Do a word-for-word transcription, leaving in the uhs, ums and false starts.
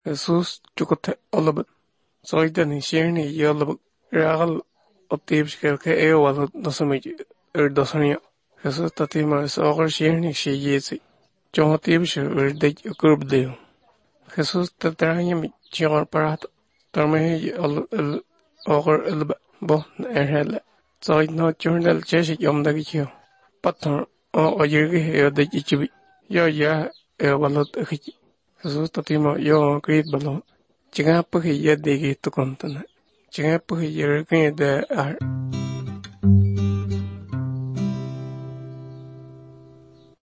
Jesus chukote olabut. Soidani shirni yolabut. Ragal otibshkel ke ewal dosamij er dosania. Jesus tatima sogar shirni shi yesi. John tibsh er de kurbdeo. Jesus tatranya mi chior parat. Tarmehi al el ogar elba. Bo erhele. Soid no journal cheshi yomdagi Patton o oyirgi e de ichibi. Yo ya e walot echi. Jesus tatimo yo great balon. Chinga puhi ya degi tukontana. Chinga puhi yergi de ar.